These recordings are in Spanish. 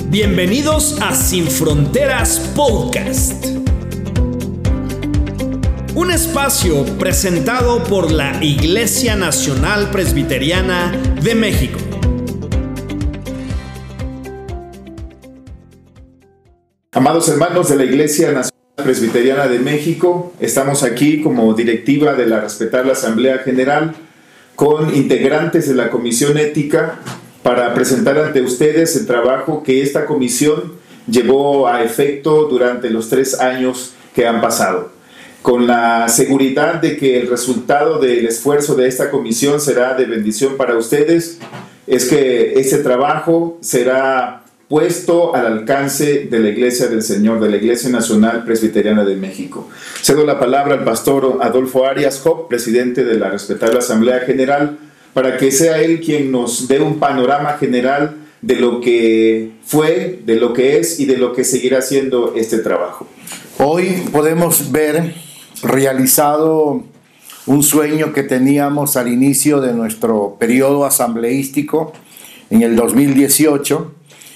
Bienvenidos a Sin Fronteras Podcast. Un espacio presentado por la Iglesia Nacional Presbiteriana de México. Amados hermanos de la Iglesia Nacional Presbiteriana de México, estamos aquí como directiva de la respetable Asamblea General con integrantes de la Comisión Ética para presentar ante ustedes el trabajo que esta comisión llevó a efecto durante los 3 años que han pasado, con la seguridad de que el resultado del esfuerzo de esta comisión será de bendición para ustedes. Es que este trabajo será puesto al alcance de la Iglesia del Señor, de la Iglesia Nacional Presbiteriana de México. Cedo la palabra al pastor Adolfo Arias Job, presidente de la respetable Asamblea General, para que sea él quien nos dé un panorama general de lo que fue, de lo que es y de lo que seguirá siendo este trabajo. Hoy podemos ver realizado un sueño que teníamos al inicio de nuestro periodo asambleístico en el 2018.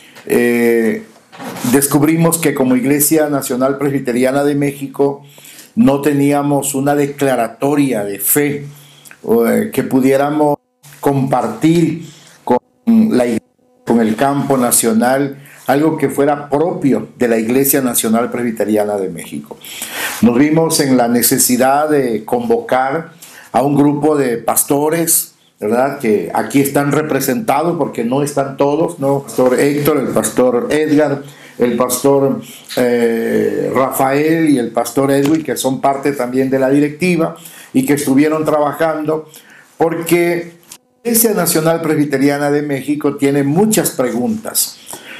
Descubrimos que como Iglesia Nacional Presbiteriana de México no teníamos una declaratoria de fe que pudiéramos compartir con el campo nacional, algo que fuera propio de la Iglesia Nacional Presbiteriana de México. Nos vimos en la necesidad de convocar a un grupo de pastores, ¿verdad?, que aquí están representados porque no están todos, ¿no? El pastor Héctor, el pastor Edgar, el pastor Rafael y el pastor Edwin, que son parte también de la directiva y que estuvieron trabajando, porque la Iglesia Nacional Presbiteriana de México tiene muchas preguntas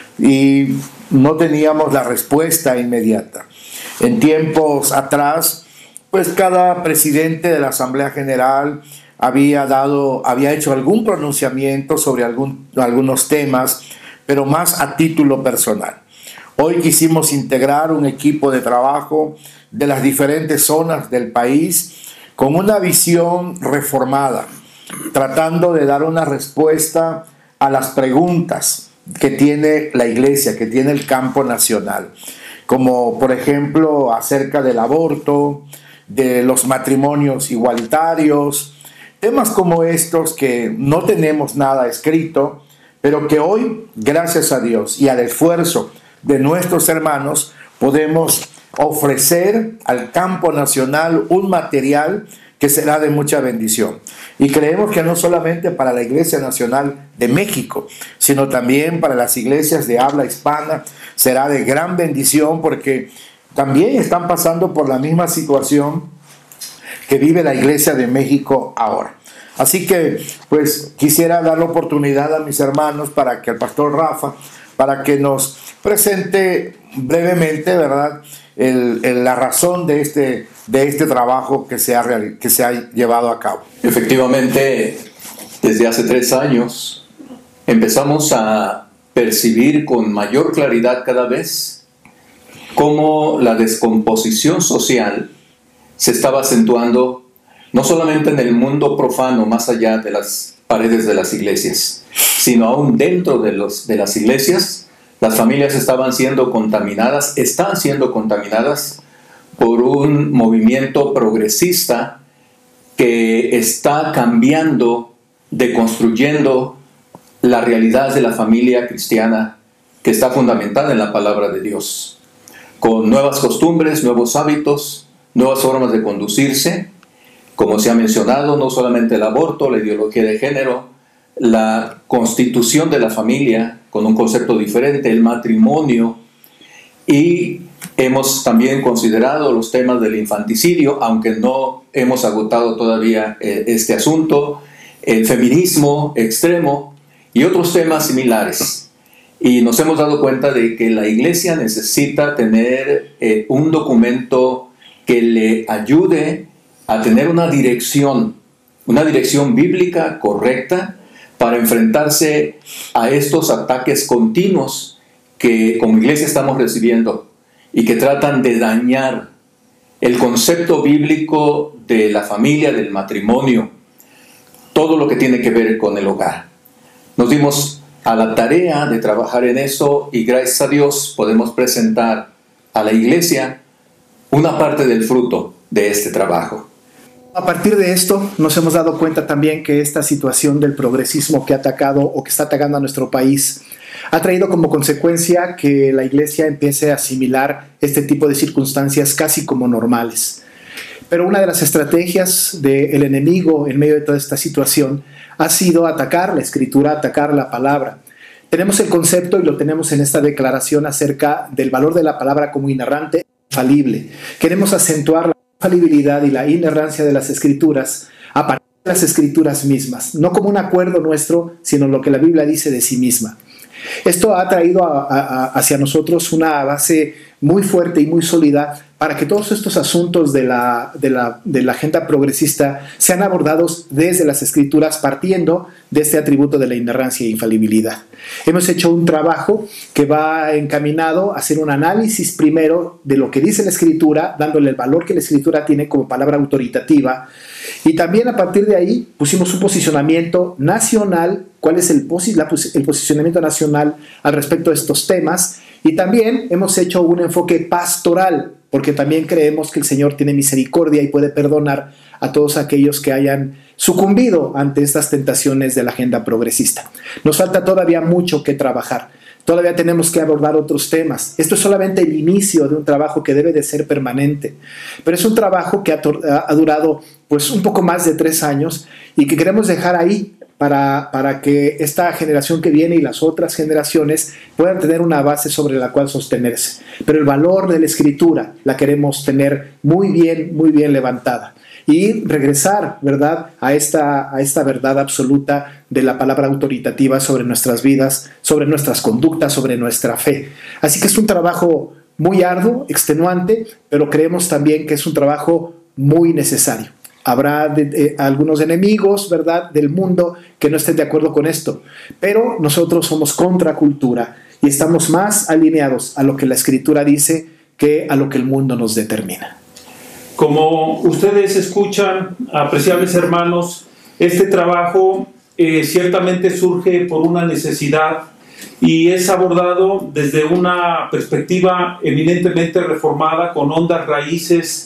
y no teníamos la respuesta inmediata. En tiempos atrás, pues cada presidente de la Asamblea General había hecho algún pronunciamiento sobre algunos temas, pero más a título personal. Hoy quisimos integrar un equipo de trabajo de las diferentes zonas del país con una visión reformada, tratando de dar una respuesta a las preguntas que tiene la Iglesia, que tiene el campo nacional, como por ejemplo acerca del aborto, de los matrimonios igualitarios, temas como estos que no tenemos nada escrito, pero que hoy, gracias a Dios y al esfuerzo de nuestros hermanos, podemos ofrecer al campo nacional un material que será de mucha bendición. Y creemos que no solamente para la Iglesia Nacional de México, sino también para las iglesias de habla hispana será de gran bendición, porque también están pasando por la misma situación que vive la Iglesia de México ahora. Así que, pues, quisiera dar la oportunidad a mis hermanos para que el pastor Rafa, para que nos presente brevemente, ¿verdad?, la razón de este trabajo que se ha llevado a cabo. Efectivamente, desde hace 3 años empezamos a percibir con mayor claridad cada vez cómo la descomposición social se estaba acentuando no solamente en el mundo profano más allá de las paredes de las iglesias, sino aún dentro de las iglesias. Las familias están siendo contaminadas por un movimiento progresista que está cambiando, deconstruyendo la realidad de la familia cristiana que está fundamentada en la palabra de Dios, con nuevas costumbres, nuevos hábitos, nuevas formas de conducirse, como se ha mencionado, no solamente el aborto, la ideología de género, la constitución de la familia con un concepto diferente, el matrimonio, y hemos también considerado los temas del infanticidio, aunque no hemos agotado todavía este asunto, el feminismo extremo y otros temas similares. Y nos hemos dado cuenta de que la Iglesia necesita tener un documento que le ayude a tener una dirección bíblica correcta para enfrentarse a estos ataques continuos que como iglesia estamos recibiendo y que tratan de dañar el concepto bíblico de la familia, del matrimonio, todo lo que tiene que ver con el hogar. Nos dimos a la tarea de trabajar en eso, y gracias a Dios podemos presentar a la iglesia una parte del fruto de este trabajo. A partir de esto nos hemos dado cuenta también que esta situación del progresismo que ha atacado o que está atacando a nuestro país ha traído como consecuencia que la iglesia empiece a asimilar este tipo de circunstancias casi como normales. Pero una de las estrategias del enemigo en medio de toda esta situación ha sido atacar la escritura, atacar la palabra. Tenemos el concepto, y lo tenemos en esta declaración, acerca del valor de la palabra como inerrante, infalible. Queremos acentuar la infalibilidad y la inerrancia de las escrituras a partir de las escrituras mismas, no como un acuerdo nuestro, sino lo que la Biblia dice de sí misma. Esto ha traído hacia nosotros una base muy fuerte y muy sólida para que todos estos asuntos de la agenda progresista sean abordados desde las escrituras, partiendo de este atributo de la inerrancia e infalibilidad. Hemos hecho un trabajo que va encaminado a hacer un análisis primero de lo que dice la escritura, dándole el valor que la escritura tiene como palabra autoritativa, y también a partir de ahí pusimos un posicionamiento nacional, cuál es el posicionamiento nacional al respecto de estos temas, y también hemos hecho un enfoque pastoral, porque también creemos que el Señor tiene misericordia y puede perdonar a todos aquellos que hayan sucumbido ante estas tentaciones de la agenda progresista. Nos falta todavía mucho que trabajar. Todavía tenemos que abordar otros temas. Esto es solamente el inicio de un trabajo que debe de ser permanente. Pero es un trabajo que ha durado pues un poco más de 3 años y que queremos dejar ahí para que esta generación que viene y las otras generaciones puedan tener una base sobre la cual sostenerse. Pero el valor de la escritura la queremos tener muy bien levantada. Y regresar, ¿verdad?, a esta verdad absoluta de la palabra autoritativa sobre nuestras vidas, sobre nuestras conductas, sobre nuestra fe. Así que es un trabajo muy arduo, extenuante, pero creemos también que es un trabajo muy necesario. Habrá algunos enemigos, ¿verdad?, del mundo que no estén de acuerdo con esto, pero nosotros somos contracultura y estamos más alineados a lo que la Escritura dice que a lo que el mundo nos determina. Como ustedes escuchan, apreciables hermanos, este trabajo ciertamente surge por una necesidad y es abordado desde una perspectiva eminentemente reformada, con hondas raíces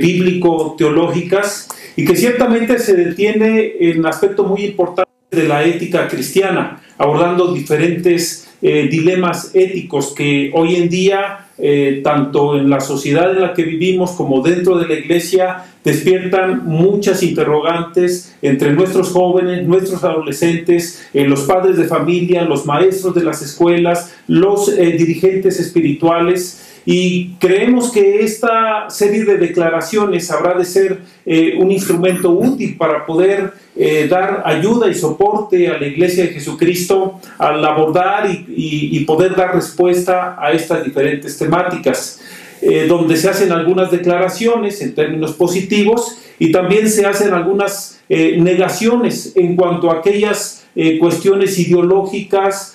bíblico-teológicas, y que ciertamente se detiene en aspectos muy importantes de la ética cristiana, abordando diferentes dilemas éticos que hoy en día, tanto en la sociedad en la que vivimos como dentro de la iglesia, despiertan muchas interrogantes entre nuestros jóvenes, nuestros adolescentes, los padres de familia, los maestros de las escuelas, los dirigentes espirituales. Y creemos que esta serie de declaraciones habrá de ser un instrumento útil para poder dar ayuda y soporte a la Iglesia de Jesucristo al abordar y poder dar respuesta a estas diferentes temáticas, donde se hacen algunas declaraciones en términos positivos y también se hacen algunas negaciones en cuanto a aquellas cuestiones ideológicas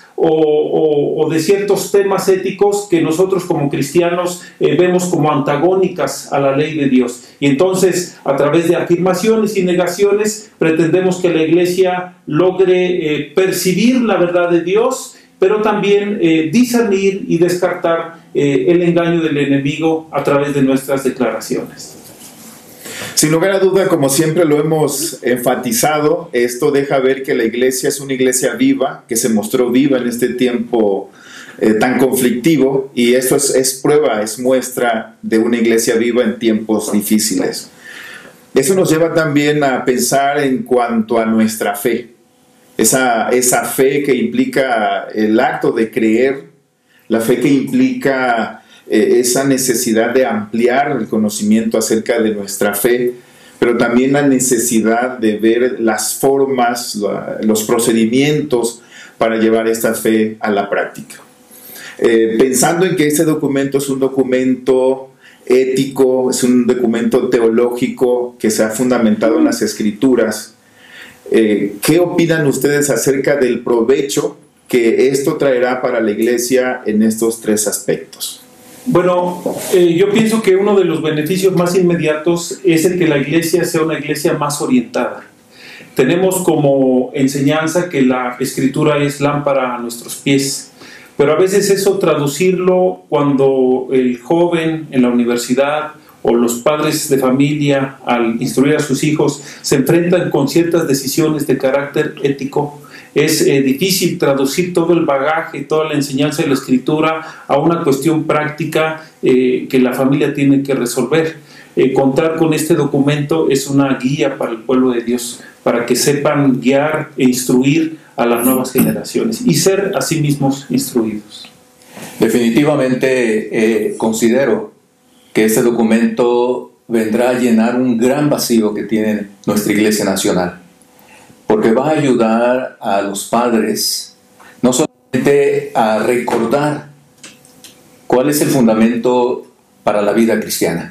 o de ciertos temas éticos que nosotros como cristianos vemos como antagónicas a la ley de Dios. Y entonces, a través de afirmaciones y negaciones, pretendemos que la iglesia logre percibir la verdad de Dios, pero también discernir y descartar el engaño del enemigo a través de nuestras declaraciones. Sin lugar a duda, como siempre lo hemos enfatizado, esto deja ver que la iglesia es una iglesia viva, que se mostró viva en este tiempo tan conflictivo, y esto es prueba, es muestra de una iglesia viva en tiempos difíciles. Eso nos lleva también a pensar en cuanto a nuestra fe, esa fe que implica el acto de creer, la fe que implica esa necesidad de ampliar el conocimiento acerca de nuestra fe, pero también la necesidad de ver las formas, los procedimientos para llevar esta fe a la práctica. Pensando en que este documento es un documento ético, es un documento teológico que se ha fundamentado en las Escrituras, ¿qué opinan ustedes acerca del provecho que esto traerá para la iglesia en estos 3 aspectos? Bueno, yo pienso que uno de los beneficios más inmediatos es el que la iglesia sea una iglesia más orientada. Tenemos como enseñanza que la Escritura es lámpara a nuestros pies, pero a veces eso traducirlo cuando el joven en la universidad o los padres de familia al instruir a sus hijos se enfrentan con ciertas decisiones de carácter ético, es difícil traducir todo el bagaje, toda la enseñanza de la Escritura a una cuestión práctica que la familia tiene que resolver. Contar con este documento es una guía para el pueblo de Dios, para que sepan guiar e instruir a las nuevas generaciones y ser a sí mismos instruidos. Definitivamente considero que este documento vendrá a llenar un gran vacío que tiene nuestra Iglesia Nacional, porque va a ayudar a los padres no solamente a recordar cuál es el fundamento para la vida cristiana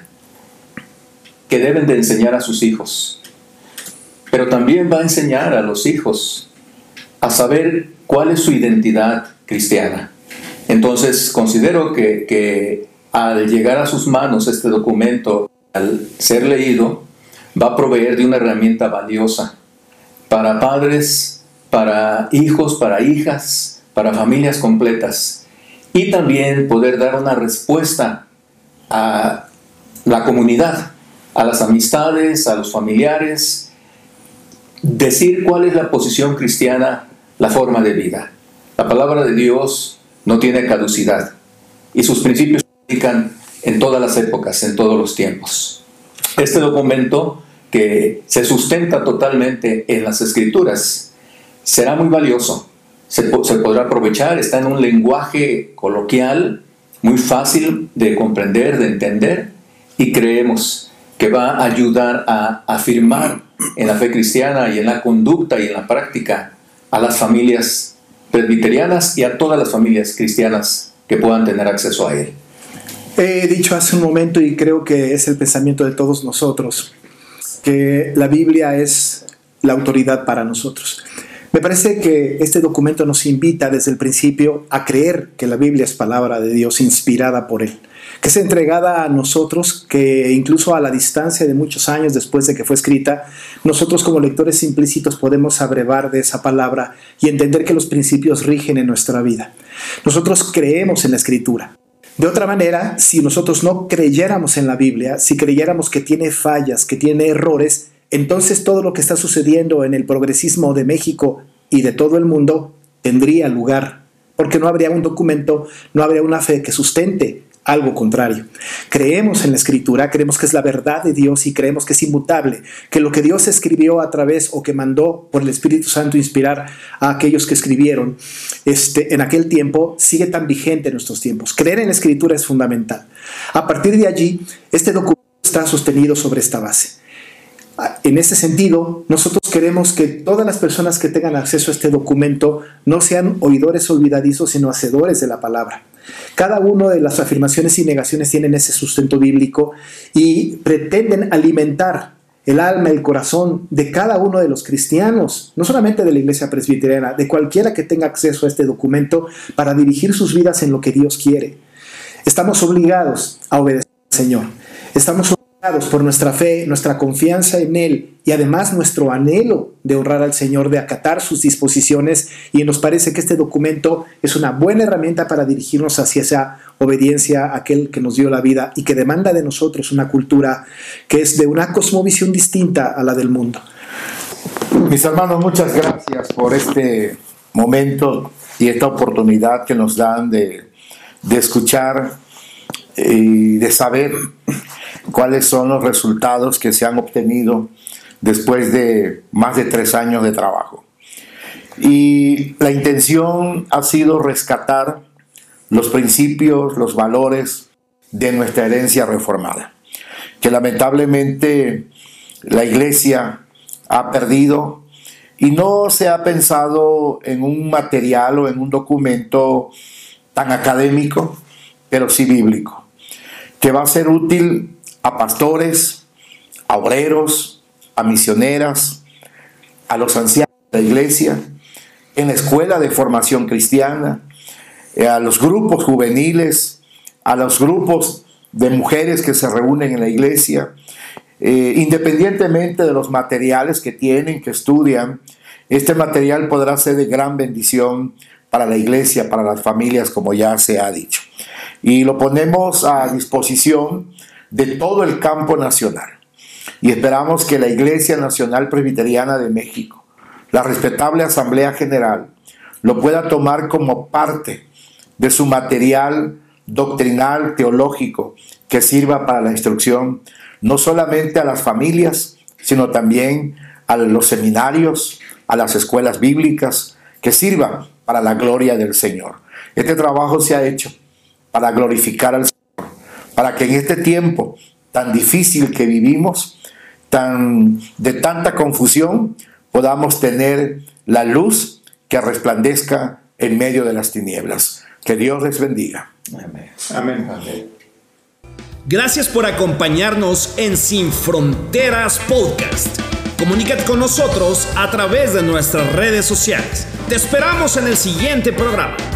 que deben de enseñar a sus hijos, pero también va a enseñar a los hijos a saber cuál es su identidad cristiana. Entonces considero que al llegar a sus manos este documento, al ser leído, va a proveer de una herramienta valiosa para padres, para hijos, para hijas, para familias completas, y también poder dar una respuesta a la comunidad, a las amistades, a los familiares, decir cuál es la posición cristiana, la forma de vida. La palabra de Dios no tiene caducidad y sus principios se aplican en todas las épocas, en todos los tiempos. Este documento, que se sustenta totalmente en las Escrituras, será muy valioso. Se podrá aprovechar, está en un lenguaje coloquial, muy fácil de comprender, de entender, y creemos que va a ayudar a afirmar en la fe cristiana y en la conducta y en la práctica a las familias presbiterianas y a todas las familias cristianas que puedan tener acceso a él. He dicho hace un momento, y creo que es el pensamiento de todos nosotros, que la Biblia es la autoridad para nosotros. Me parece que este documento nos invita desde el principio a creer que la Biblia es palabra de Dios inspirada por Él, que es entregada a nosotros, que incluso a la distancia de muchos años después de que fue escrita, nosotros como lectores implícitos podemos abrevar de esa palabra y entender que los principios rigen en nuestra vida. Nosotros creemos en la Escritura. De otra manera, si nosotros no creyéramos en la Biblia, si creyéramos que tiene fallas, que tiene errores, entonces todo lo que está sucediendo en el progresismo de México y de todo el mundo tendría lugar, porque no habría un documento, no habría una fe que sustente algo contrario. Creemos en la Escritura, creemos que es la verdad de Dios y creemos que es inmutable, que lo que Dios escribió a través o que mandó por el Espíritu Santo inspirar a aquellos que escribieron en aquel tiempo sigue tan vigente en nuestros tiempos. Creer en la Escritura es fundamental. A partir de allí, este documento está sostenido sobre esta base. En ese sentido, nosotros queremos que todas las personas que tengan acceso a este documento no sean oidores olvidadizos, sino hacedores de la palabra. Cada una de las afirmaciones y negaciones tienen ese sustento bíblico y pretenden alimentar el alma, el corazón de cada uno de los cristianos, no solamente de la Iglesia Presbiteriana, de cualquiera que tenga acceso a este documento para dirigir sus vidas en lo que Dios quiere. Estamos obligados a obedecer al Señor. Estamos obligados por nuestra fe, nuestra confianza en Él y además nuestro anhelo de honrar al Señor, de acatar sus disposiciones, y nos parece que este documento es una buena herramienta para dirigirnos hacia esa obediencia a aquel que nos dio la vida y que demanda de nosotros una cultura que es de una cosmovisión distinta a la del mundo. Mis hermanos, muchas gracias por este momento y esta oportunidad que nos dan de escuchar y de saber cuáles son los resultados que se han obtenido después de más de 3 años de trabajo. Y la intención ha sido rescatar los principios, los valores de nuestra herencia reformada, que lamentablemente la Iglesia ha perdido, y no se ha pensado en un material o en un documento tan académico, pero sí bíblico, que va a ser útil a pastores, a obreros, a misioneras, a los ancianos de la iglesia, en la escuela de formación cristiana, a los grupos juveniles, a los grupos de mujeres que se reúnen en la iglesia, independientemente de los materiales que tienen, que estudian, este material podrá ser de gran bendición para la iglesia, para las familias, como ya se ha dicho. Y lo ponemos a disposición de todo el campo nacional. Y esperamos que la Iglesia Nacional Presbiteriana de México, la respetable Asamblea General, lo pueda tomar como parte de su material doctrinal, teológico, que sirva para la instrucción no solamente a las familias, sino también a los seminarios, a las escuelas bíblicas, que sirvan para la gloria del Señor. Este trabajo se ha hecho para glorificar al Señor, para que en este tiempo tan difícil que vivimos, de tanta confusión, podamos tener la luz que resplandezca en medio de las tinieblas. Que Dios les bendiga. Amén. Amén. Amén. Gracias por acompañarnos en Sin Fronteras Podcast. Comunícate con nosotros a través de nuestras redes sociales. Te esperamos en el siguiente programa.